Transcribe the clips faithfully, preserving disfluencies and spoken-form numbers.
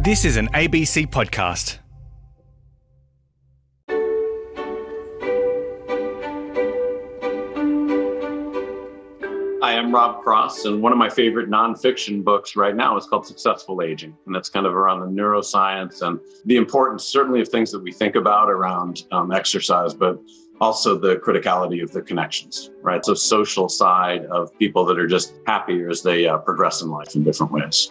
This is an A B C podcast. Hi, I'm Rob Cross, and one of my favorite nonfiction books right now is called Successful Aging. And that's kind of around the neuroscience and the importance, certainly, of things that we think about around um, exercise, but also the criticality of the connections, right? So social side of people that are just happier as they uh, progress in life in different ways.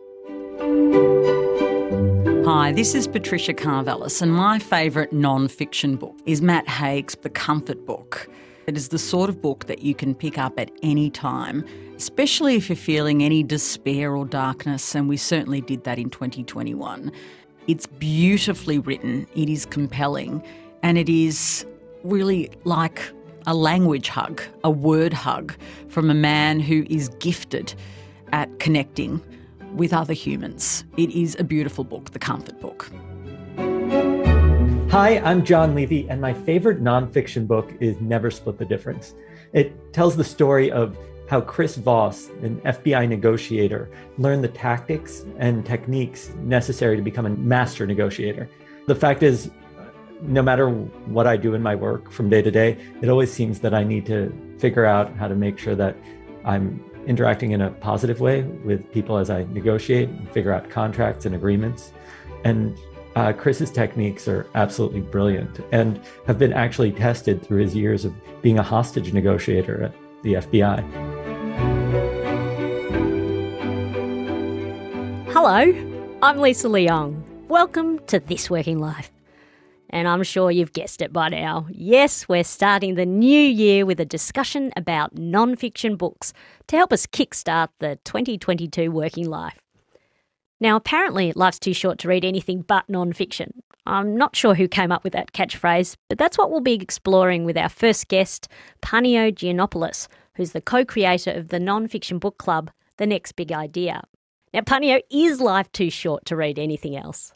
Hi, this is Patricia Carvelis, and my favourite non-fiction book is Matt Haig's The Comfort Book. It is the sort of book that you can pick up at any time, especially if you're feeling any despair or darkness, and we certainly did that in twenty twenty-one. It's beautifully written, it is compelling, and it is really like a language hug, a word hug from a man who is gifted at connecting with other humans. It is a beautiful book, The Comfort Book. Hi, I'm John Levy, and my favorite nonfiction book is Never Split the Difference. It tells the story of how Chris Voss, an F B I negotiator, learned the tactics and techniques necessary to become a master negotiator. The fact is, no matter what I do in my work from day to day, it always seems that I need to figure out how to make sure that I'm interacting in a positive way with people as I negotiate and figure out contracts and agreements. And uh, Chris's techniques are absolutely brilliant and have been actually tested through his years of being a hostage negotiator at the F B I. Hello, I'm Lisa Leong. Welcome to This Working Life. And I'm sure you've guessed it by now. Yes, we're starting the new year with a discussion about non-fiction books to help us kickstart the twenty twenty-two working life. Now, apparently life's too short to read anything but non-fiction. I'm not sure who came up with that catchphrase, but that's what we'll be exploring with our first guest, Panio Giannopoulos, who's the co-creator of the non-fiction book club, The Next Big Idea. Now, Panio, is life too short to read anything else?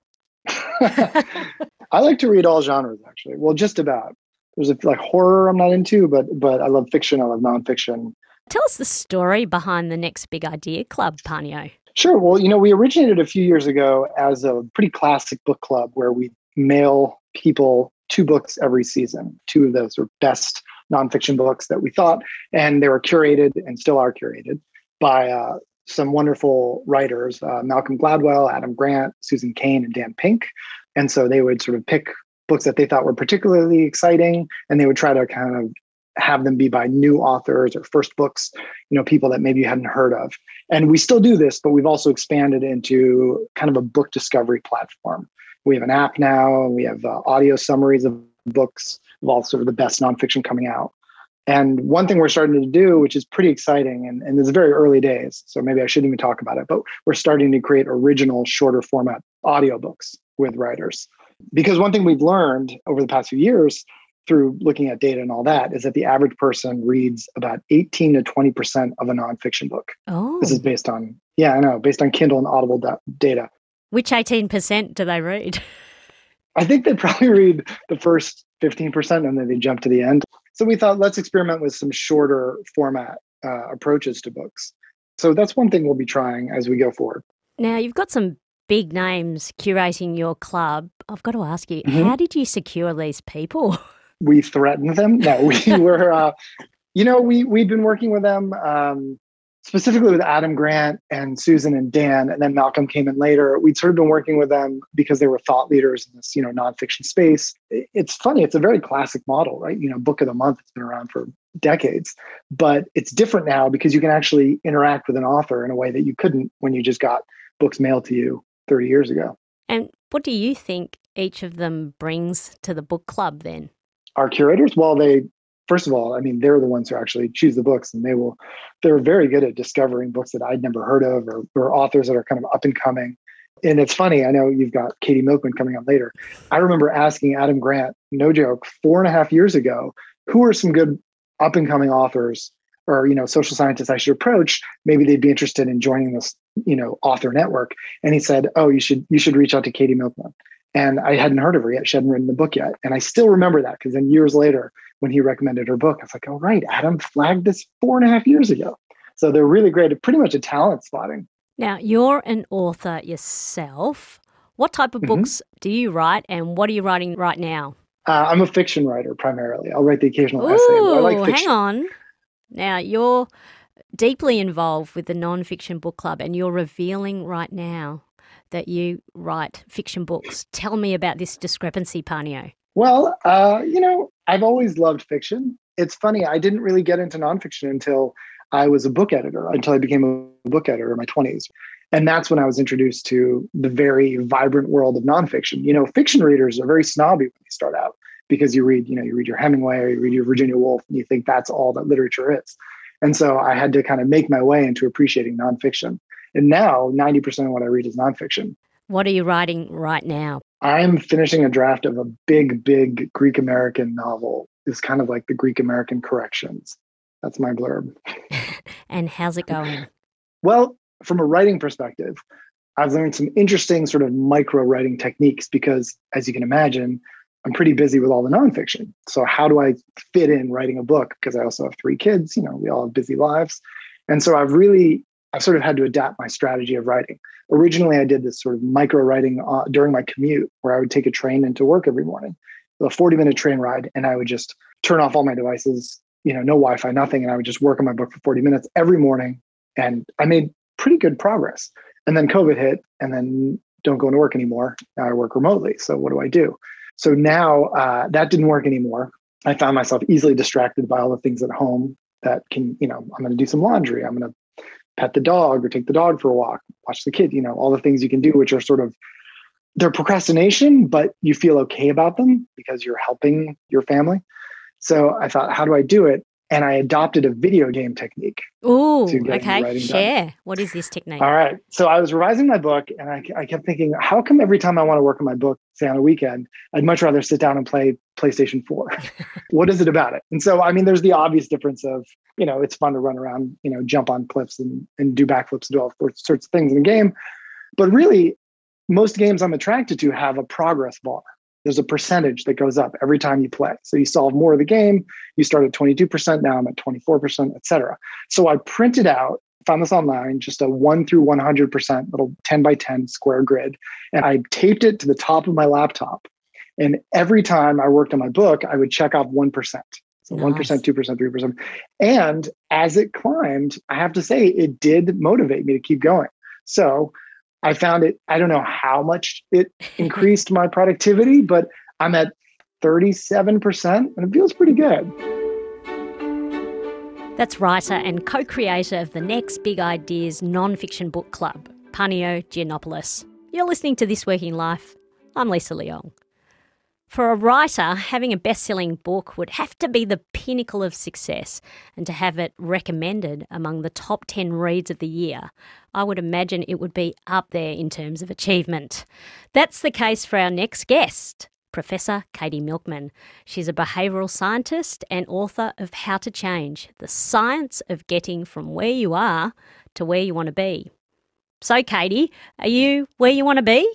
I like to read all genres, actually. Well, just about. There's a, like horror I'm not into, but but I love fiction. I love nonfiction. Tell us the story behind the Next Big Idea Club, Panio. Sure. Well, you know, we originated a few years ago as a pretty classic book club where we mail people two books every season, two of those sort of best nonfiction books that we thought, and they were curated and still are curated by uh, some wonderful writers, uh, Malcolm Gladwell, Adam Grant, Susan Cain, and Dan Pink. And so they would sort of pick books that they thought were particularly exciting, and they would try to kind of have them be by new authors or first books, you know, people that maybe you hadn't heard of. And we still do this, but we've also expanded into kind of a book discovery platform. We have an app now, and we have uh, audio summaries of books of all sort of the best nonfiction coming out. And one thing we're starting to do, which is pretty exciting, and, and it's very early days, so maybe I shouldn't even talk about it, but we're starting to create original, shorter format audiobooks with writers. Because one thing we've learned over the past few years through looking at data and all that is that the average person reads about eighteen to twenty percent of a nonfiction book. Oh. This is based on, yeah, I know, based on Kindle and Audible da- data. Which eighteen percent do they read? I think they probably read the first fifteen percent and then they jump to the end. So we thought, let's experiment with some shorter format uh, approaches to books. So that's one thing we'll be trying as we go forward. Now, you've got some big names curating your club. I've got to ask you, Mm-hmm. how did you secure these people? We threatened them. No, we were, uh, you know, we, we've been working with them, um, specifically with Adam Grant and Susan and Dan, and then Malcolm came in later. We'd sort of been working with them because they were thought leaders in this, you know, nonfiction space. It's funny. It's a very classic model, right? You know, book of the month, it's been around for decades, but it's different now because you can actually interact with an author in a way that you couldn't when you just got books mailed to you thirty years ago. And what do you think each of them brings to the book club then? Our curators, well, they, first of all, I mean, they're the ones who actually choose the books, and they will, they're very good at discovering books that I'd never heard of or, or authors that are kind of up and coming. And it's funny, I know you've got Katie Milkman coming up later. I remember asking Adam Grant, no joke, four and a half years ago, who are some good up and coming authors or, you know, social scientists I should approach? Maybe they'd be interested in joining this, you know, author network. And he said, oh, you should, you should reach out to Katie Milkman. And I hadn't heard of her yet. She hadn't written the book yet. And I still remember that because then years later, when he recommended her book, I was like, oh, right, Adam flagged this four and a half years ago. So they're really great at pretty much a talent spotting. Now, you're an author yourself. What type of Mhm. books do you write, and what are you writing right now? Uh, I'm a fiction writer primarily. I'll write the occasional essay, but I Ooh, like hang fiction. on. Now, you're deeply involved with the Non-Fiction Book Club, and you're revealing right now that you write fiction books. Tell me about this discrepancy, Panio. Well, uh, you know, I've always loved fiction. It's funny, I didn't really get into nonfiction until I was a book editor, until I became a book editor in my twenties. And that's when I was introduced to the very vibrant world of nonfiction. You know, fiction readers are very snobby when they start out because you read, you know, you read your Hemingway or you read your Virginia Woolf and you think that's all that literature is. And so I had to kind of make my way into appreciating nonfiction. And now ninety percent of what I read is nonfiction. What are you writing right now? I'm finishing a draft of a big, big Greek American novel. It's kind of like the Greek American Corrections. That's my blurb. And how's it going? Well, from a writing perspective, I've learned some interesting sort of micro writing techniques because, as you can imagine, I'm pretty busy with all the nonfiction. So how do I fit in writing a book? Because I also have three kids, you know, we all have busy lives. And so I've really, I've sort of had to adapt my strategy of writing. Originally, I did this sort of micro writing uh, during my commute where I would take a train into work every morning, a forty minute train ride, and I would just turn off all my devices, you know, no Wi-Fi, nothing. And I would just work on my book for forty minutes every morning. And I made pretty good progress. And then COVID hit, and then don't go to work anymore. Now I work remotely. So what do I do? So now uh, that didn't work anymore. I found myself easily distracted by all the things at home that can, you know, I'm going to do some laundry. I'm going to pet the dog or take the dog for a walk, watch the kid, you know, all the things you can do, which are sort of, they're procrastination, but you feel okay about them because you're helping your family. So I thought, how do I do it? And I adopted a video game technique. Ooh, to get okay, writing done. share. What is this technique? All right. So I was revising my book and I, I kept thinking, how come every time I want to work on my book, say on a weekend, I'd much rather sit down and play PlayStation four? What is it about it? And so, I mean, there's the obvious difference of, you know, it's fun to run around, you know, jump on cliffs and, and do backflips and do all sorts of things in a game. But really, most games I'm attracted to have a progress bar. There's a percentage that goes up every time you play. So you solve more of the game. You start at twenty-two percent, now I'm at twenty-four percent, et cetera. So I printed out, found this online, just a one through one hundred percent little ten by ten square grid. And I taped it to the top of my laptop. And every time I worked on my book, I would check off one percent. So Nice. one percent, two percent, three percent. And as it climbed, I have to say, it did motivate me to keep going. So I found it, I don't know how much it increased my productivity, but I'm at thirty-seven percent and it feels pretty good. That's writer and co-creator of the Next Big Ideas Non-Fiction Book Club, Panio Giannopoulos. You're listening to This Working Life. I'm Lisa Leong. For a writer, having a best-selling book would have to be the pinnacle of success, and to have it recommended among the top ten reads of the year, I would imagine it would be up there in terms of achievement. That's the case for our next guest, Professor Katie Milkman. She's a behavioural scientist and author of How to Change, the science of getting from where you are to where you want to be. So, Katie, are you where you want to be?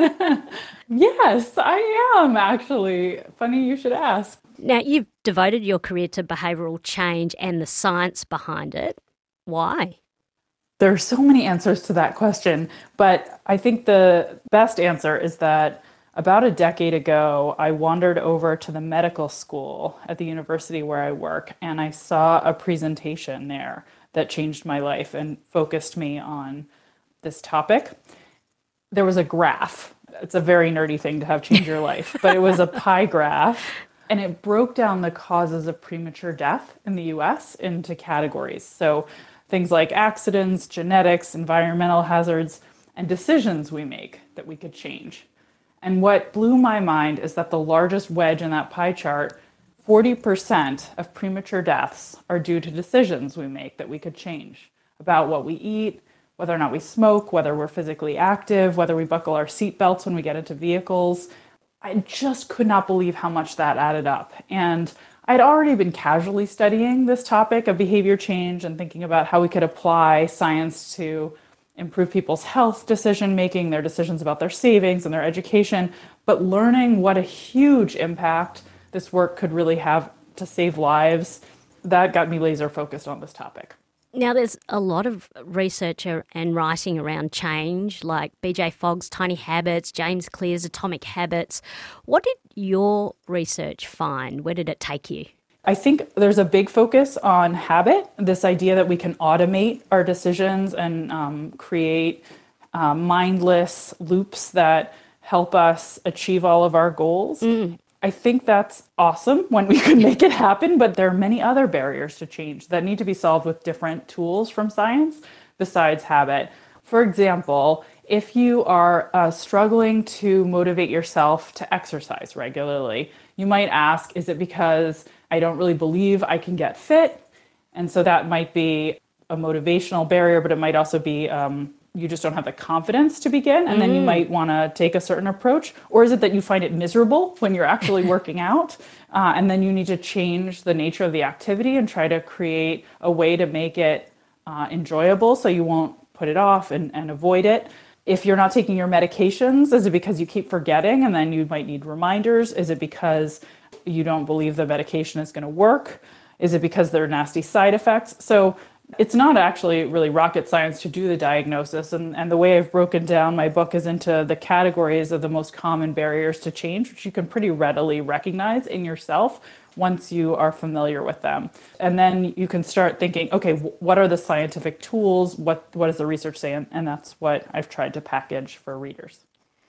Yes, I am actually. Funny you should ask. Now, you've devoted your career to behavioural change and the science behind it. Why? There are so many answers to that question, but I think the best answer is that about a decade ago, I wandered over to the medical school at the university where I work, and I saw a presentation there that changed my life and focused me on this topic. There was a graph. It's a very nerdy thing to have change your life, but it was a pie graph, and it broke down the causes of premature death in the U S into categories. So things like accidents, genetics, environmental hazards, and decisions we make that we could change. And what blew my mind is that the largest wedge in that pie chart, forty percent of premature deaths are due to decisions we make that we could change about what we eat, whether or not we smoke, whether we're physically active, whether we buckle our seatbelts when we get into vehicles. I just could not believe how much that added up. And I'd already been casually studying this topic of behavior change and thinking about how we could apply science to improve people's health decision-making, their decisions about their savings and their education, but learning what a huge impact this work could really have to save lives, that got me laser focused on this topic. Now, there's a lot of research and writing around change, like B J Fogg's Tiny Habits, James Clear's Atomic Habits. What did your research find? Where did it take you? I think there's a big focus on habit, this idea that we can automate our decisions and um, create uh, mindless loops that help us achieve all of our goals. Mm. I think that's awesome when we can make it happen, but there are many other barriers to change that need to be solved with different tools from science besides habit. For example, if you are uh, struggling to motivate yourself to exercise regularly, you might ask, is it because I don't really believe I can get fit? And so that might be a motivational barrier, but it might also be um, you just don't have the confidence to begin, and mm. then you might want to take a certain approach. Or is it that you find it miserable when you're actually working out, uh, and then you need to change the nature of the activity and try to create a way to make it uh, enjoyable so you won't put it off and, and avoid it? If you're not taking your medications, is it because you keep forgetting and then you might need reminders? Is it because you don't believe the medication is going to work? Is it because there are nasty side effects? So it's not actually really rocket science to do the diagnosis. And, and the way I've broken down my book is into the categories of the most common barriers to change, which you can pretty readily recognize in yourself once you are familiar with them. And then you can start thinking, okay, what are the scientific tools? What, what does the research say? And, and that's what I've tried to package for readers.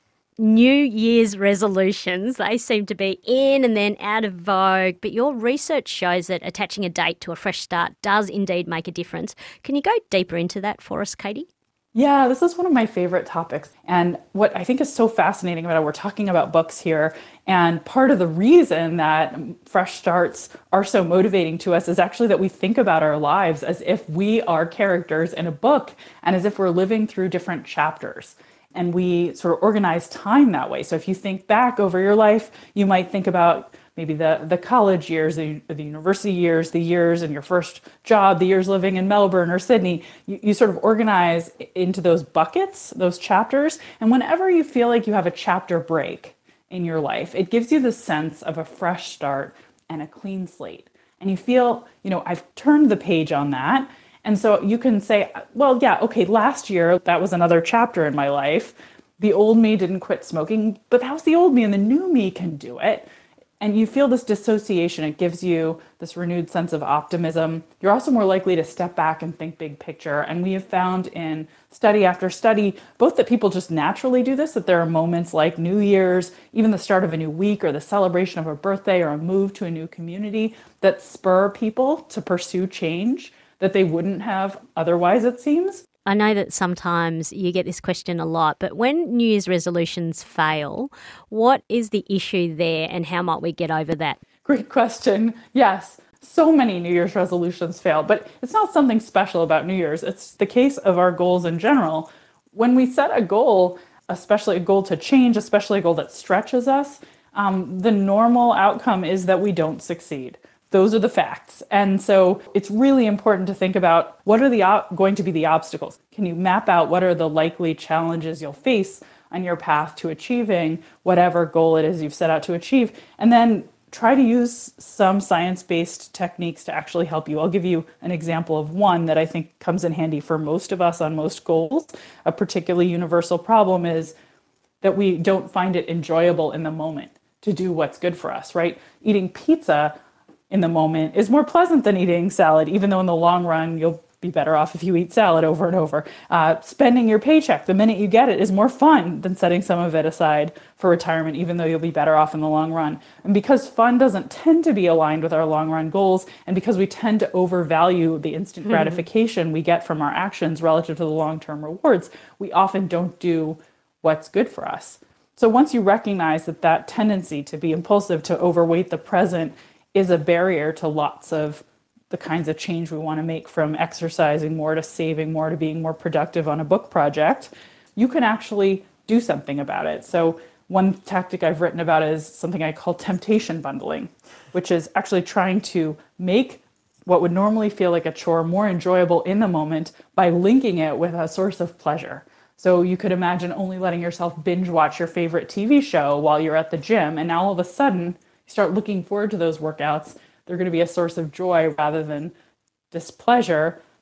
New Year's resolutions, they seem to be in and then out of vogue, but your research shows that attaching a date to a fresh start does indeed make a difference. Can you go deeper into that for us, Katie? Yeah, this is one of my favorite topics. And what I think is so fascinating about it, we're talking about books here, and part of the reason that fresh starts are so motivating to us is actually that we think about our lives as if we are characters in a book and as if we're living through different chapters. And we sort of organize time that way. So if you think back over your life, you might think about maybe the, the college years, the, the university years, the years in your first job, the years living in Melbourne or Sydney. You, you sort of organize into those buckets, those chapters. And whenever you feel like you have a chapter break in your life, it gives you the sense of a fresh start and a clean slate. And you feel, you know, I've turned the page on that. And so you can say, well, yeah, okay, last year, that was another chapter in my life. The old me didn't quit smoking, but that was the old me, and the new me can do it. And you feel this dissociation. It gives you this renewed sense of optimism. You're also more likely to step back and think big picture. And we have found in study after study, both that people just naturally do this, that there are moments like New Year's, even the start of a new week or the celebration of a birthday or a move to a new community that spur people to pursue change that they wouldn't have otherwise, it seems. I know that sometimes you get this question a lot, but when New Year's resolutions fail, what is the issue there and how might we get over that? Great question. Yes, so many New Year's resolutions fail, but it's not something special about New Year's. It's the case of our goals in general. When we set a goal, especially a goal to change, especially a goal that stretches us, um, the normal outcome is that we don't succeed. Those are the facts. And so it's really important to think about what are the op- going to be the obstacles. Can you map out what are the likely challenges you'll face on your path to achieving whatever goal it is you've set out to achieve? And then try to use some science-based techniques to actually help you. I'll give you an example of one that I think comes in handy for most of us on most goals. A particularly universal problem is that we don't find it enjoyable in the moment to do what's good for us, right? Eating pizza in the moment is more pleasant than eating salad, even though in the long run, you'll be better off if you eat salad over and over. Uh, spending your paycheck the minute you get it is more fun than setting some of it aside for retirement, even though you'll be better off in the long run. And because fun doesn't tend to be aligned with our long run goals, and because we tend to overvalue the instant mm-hmm. gratification we get from our actions relative to the long-term rewards, we often don't do what's good for us. So once you recognize that that tendency to be impulsive, to overweight the present, is a barrier to lots of the kinds of change we want to make, from exercising more to saving more to being more productive on a book project, you can actually do something about it. So one tactic I've written about is something I call temptation bundling, which is actually trying to make what would normally feel like a chore more enjoyable in the moment by linking it with a source of pleasure. So you could imagine only letting yourself binge watch your favorite T V show while you're at the gym, and now all of a sudden start looking forward to those workouts. They're going to be a source of joy rather than displeasure.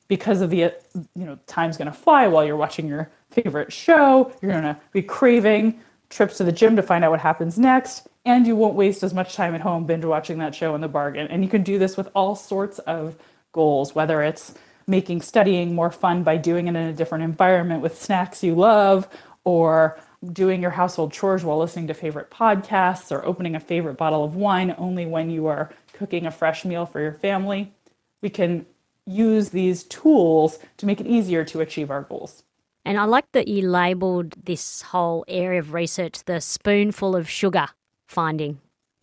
because of the, you know, time's going to fly while you're watching your favorite show. You're going to be craving trips to the gym to find out what happens next. And you won't waste as much time at home binge watching that show in the bargain. And you can do this with all sorts of goals, whether it's making studying more fun by doing it in a different environment with snacks you love, or doing your household chores while listening to favorite podcasts, or opening a favorite bottle of wine only when you are cooking a fresh meal for your family. We can use these tools to make it easier to achieve our goals. And I like that you labelled this whole area of research the spoonful of sugar finding.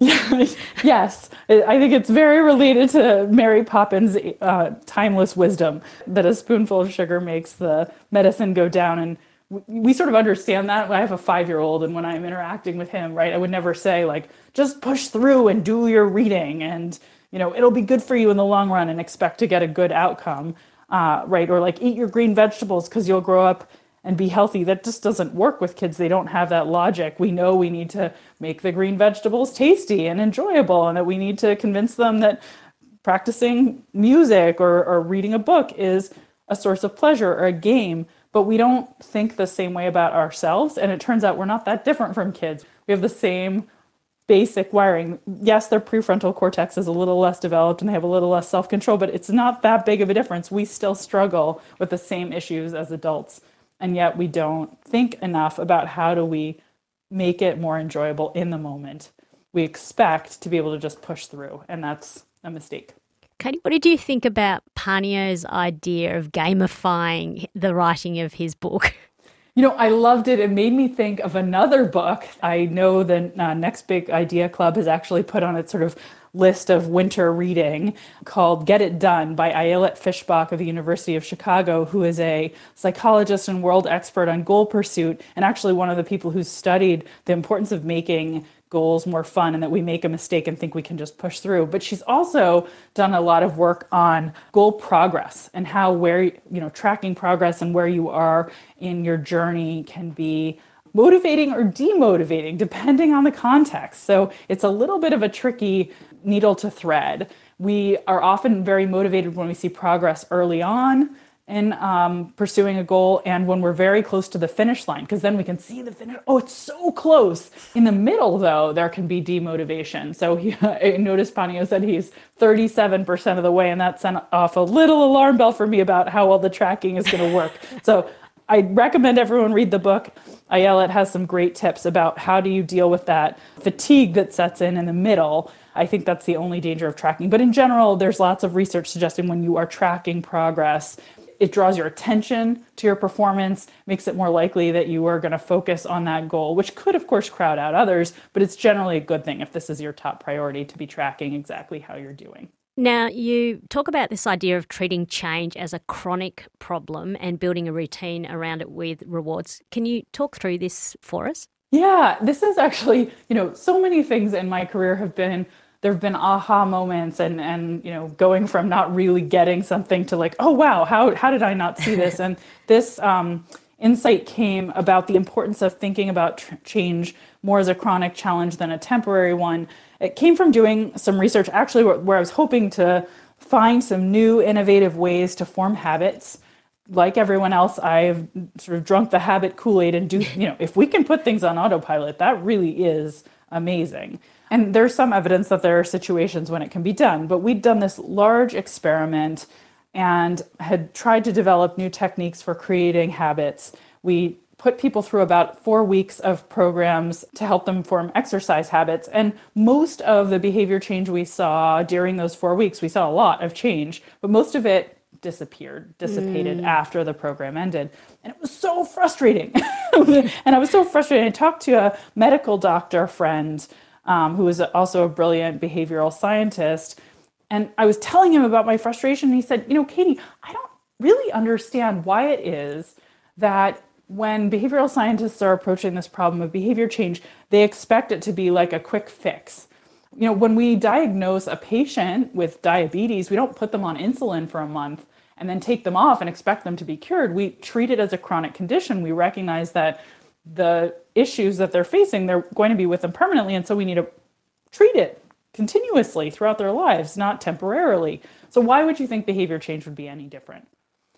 Yes, I think it's very related to Mary Poppins' uh, timeless wisdom that a spoonful of sugar makes the medicine go down. And we sort of understand that. I have a five-year-old, and when I'm interacting with him, right, I would never say, like, just push through and do your reading and, you know, it'll be good for you in the long run and expect to get a good outcome, uh, right? Or like, eat your green vegetables because you'll grow up and be healthy. That just doesn't work with kids. They don't have that logic. We know we need to make the green vegetables tasty and enjoyable, and that we need to convince them that practicing music or, or reading a book is a source of pleasure or a game. But we don't think the same way about ourselves. And it turns out we're not that different from kids. We have the same basic wiring. Yes, their prefrontal cortex is a little less developed and they have a little less self-control, but it's not that big of a difference. We still struggle with the same issues as adults. And yet we don't think enough about how do we make it more enjoyable in the moment. We expect to be able to just push through, and that's a mistake. Katie, what did you think about Panio's idea of gamifying the writing of his book? You know, I loved it. It made me think of another book. I know the uh, Next Big Idea Club has actually put on its sort of list of winter reading called Get It Done by Ayelet Fishbach of the University of Chicago, who is a psychologist and world expert on goal pursuit, and actually one of the people who studied the importance of making goals more fun and that we make a mistake and think we can just push through. But she's also done a lot of work on goal progress and how where, you know, tracking progress and where you are in your journey can be motivating or demotivating depending on the context. So it's a little bit of a tricky needle to thread. We are often very motivated when we see progress early on in um, pursuing a goal and when we're very close to the finish line, because then we can see the finish. Oh, it's so close. In the middle, though, there can be demotivation. So he, I noticed Panio said he's thirty-seven percent of the way, and that sent off a little alarm bell for me about how well the tracking is going to work. So I recommend everyone read the book. Ayelet has some great tips about how do you deal with that fatigue that sets in in the middle. I think that's the only danger of tracking. But in general, there's lots of research suggesting when you are tracking progress, it draws your attention to your performance, makes it more likely that you are going to focus on that goal, which could, of course, crowd out others. But it's generally a good thing if this is your top priority to be tracking exactly how you're doing. Now, you talk about this idea of treating change as a chronic problem and building a routine around it with rewards. Can you talk through this for us? Yeah, this is actually, you know, so many things in my career have been, there have been aha moments and, and, you know, going from not really getting something to like, oh, wow, how, how did I not see this? And this um, insight came about the importance of thinking about tr- change more as a chronic challenge than a temporary one. It came from doing some research actually where, where I was hoping to find some new innovative ways to form habits. Like everyone else, I've sort of drunk the habit Kool-Aid and do, you know, if we can put things on autopilot, that really is amazing. And there's some evidence that there are situations when it can be done, but we'd done this large experiment and had tried to develop new techniques for creating habits. We put people through about four weeks of programs to help them form exercise habits. And most of the behavior change we saw during those four weeks, we saw a lot of change, but most of it disappeared, dissipated mm. after the program ended. And it was so frustrating. And I was so frustrated. I talked to a medical doctor friend um, who was also a brilliant behavioral scientist. And I was telling him about my frustration. And he said, you know, Katie, I don't really understand why it is that when behavioral scientists are approaching this problem of behavior change, they expect it to be like a quick fix. You know, when we diagnose a patient with diabetes, we don't put them on insulin for a month and then take them off and expect them to be cured. We treat it as a chronic condition. We recognize that the issues that they're facing, they're going to be with them permanently. And so we need to treat it continuously throughout their lives, not temporarily. So why would you think behavior change would be any different?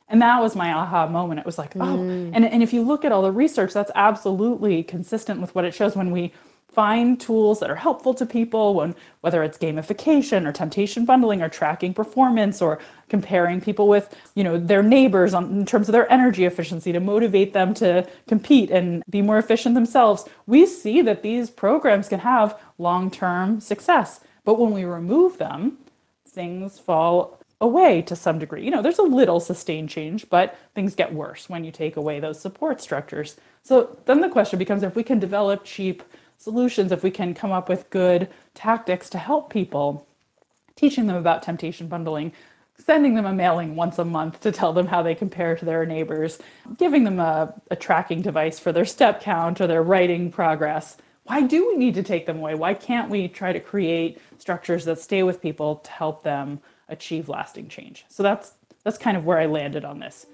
And that was my aha moment. It was like, oh, Mm. and, and if you look at all the research, that's absolutely consistent with what it shows when we find tools that are helpful to people, when whether it's gamification or temptation bundling or tracking performance or comparing people with, you know, their neighbors on, in terms of their energy efficiency to motivate them to compete and be more efficient themselves. We see that these programs can have long-term success. But when we remove them, things fall away to some degree. You know, there's a little sustained change, but things get worse when you take away those support structures. So then the question becomes, if we can develop cheap solutions, if we can come up with good tactics to help people, teaching them about temptation bundling, sending them a mailing once a month to tell them how they compare to their neighbors, giving them a, a tracking device for their step count or their writing progress. Why do we need to take them away? Why can't we try to create structures that stay with people to help them achieve lasting change? So that's that's kind of where I landed on this.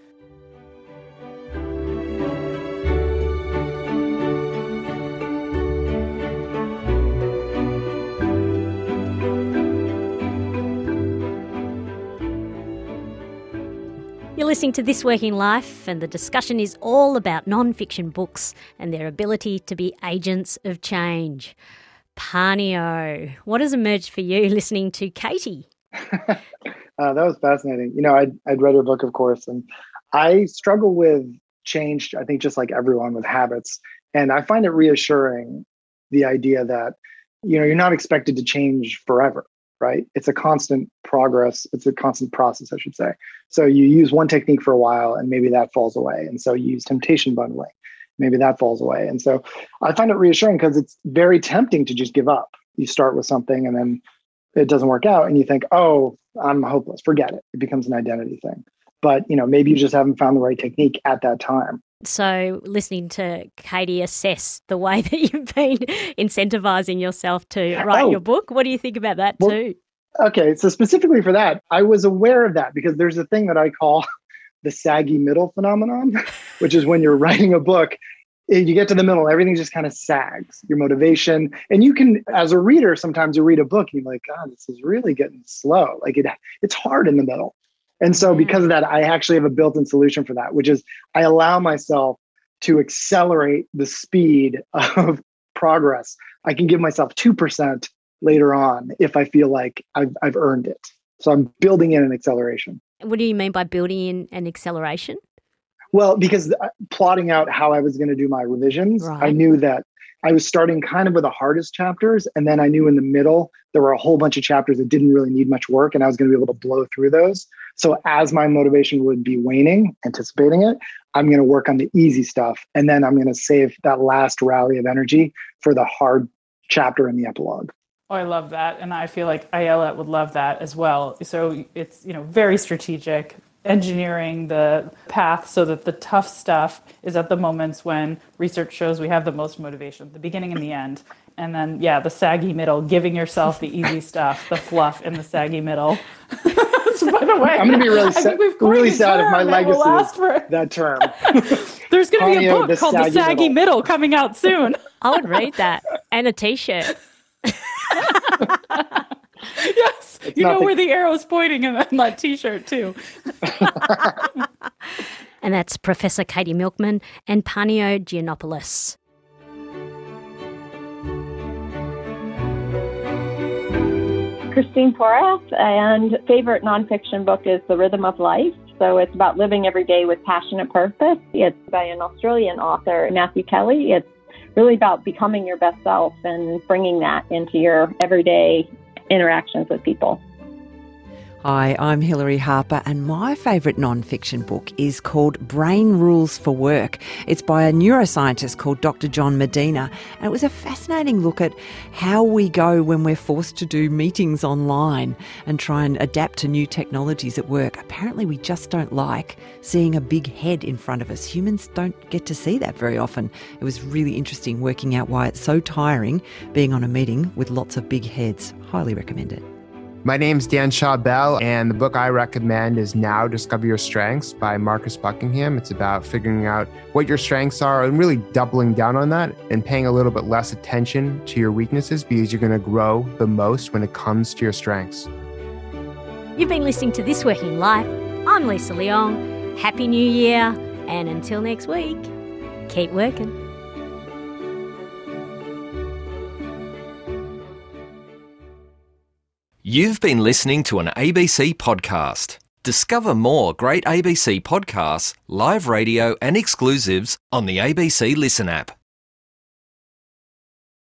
You're listening to This Working Life, and the discussion is all about non-fiction books and their ability to be agents of change. Panio, what has emerged for you listening to Katie? uh, that was fascinating. You know, I'd, I'd read her book, of course, and I struggle with change, I think just like everyone, with habits. And I find it reassuring, the idea that, you know, you're not expected to change forever, right? It's a constant progress. It's a constant process, I should say. So you use one technique for a while and maybe that falls away. And so you use temptation bundling. Maybe that falls away. And so I find it reassuring because it's very tempting to just give up. You start with something and then it doesn't work out and you think, oh, I'm hopeless. Forget it. It becomes an identity thing. But, you know, maybe you just haven't found the right technique at that time. So listening to Katie assess the way that you've been incentivizing yourself to write Oh. your book, what do you think about that Well, too? Okay, so specifically for that, I was aware of that because there's a thing that I call the saggy middle phenomenon, which is when you're writing a book, you get to the middle, everything just kind of sags, your motivation. And you can, as a reader, sometimes you read a book and you're like, God, this is really getting slow. Like it, it's hard in the middle. And so because of that, I actually have a built-in solution for that, which is I allow myself to accelerate the speed of progress. I can give myself two percent later on if I feel like I've, I've earned it. So I'm building in an acceleration. What do you mean by building in an acceleration? Well, because plotting out how I was going to do my revisions, Right. I knew that I was starting kind of with the hardest chapters. And then I knew in the middle, there were a whole bunch of chapters that didn't really need much work. And I was going to be able to blow through those. So as my motivation would be waning, anticipating it, I'm going to work on the easy stuff. And then I'm going to save that last rally of energy for the hard chapter in the epilogue. Oh, I love that. And I feel like Ayala would love that as well. So it's, you know, very strategic, engineering the path so that the tough stuff is at the moments when research shows we have the most motivation, the beginning and the end. And then, yeah, the saggy middle, giving yourself the easy stuff, the fluff in the saggy middle. So, by the way, I'm going to be really, I sa- think we've coined really a sad if my term that will legacy last is for- that term. There's going to be a Panio, book the called The Saggy Saggy Middle. Middle coming out soon. I would read that. And a T-shirt. Yes, It's you know nothing. where the arrow's pointing in that, in that T-shirt too. And that's Professor Katie Milkman and Panio Giannopoulos. Christine Porras, and favorite nonfiction book is The Rhythm of Life. So it's about living every day with passion and purpose. It's by an Australian author, Matthew Kelly. It's really about becoming your best self and bringing that into your everyday interactions with people. Hi, I'm Hilary Harper, and my favourite non-fiction book is called Brain Rules for Work. It's by a neuroscientist called Doctor John Medina, and it was a fascinating look at how we go when we're forced to do meetings online and try and adapt to new technologies at work. Apparently we just don't like seeing a big head in front of us. Humans don't get to see that very often. It was really interesting working out why it's so tiring being on a meeting with lots of big heads. Highly recommend it. My name's Dan Shaw Bell, and the book I recommend is Now Discover Your Strengths by Marcus Buckingham. It's about figuring out what your strengths are and really doubling down on that and paying a little bit less attention to your weaknesses because you're going to grow the most when it comes to your strengths. You've been listening to This Working Life. I'm Lisa Leong. Happy New Year, and until next week, keep working. You've been listening to an A B C podcast. Discover more great A B C podcasts, live radio and exclusives on the A B C Listen app.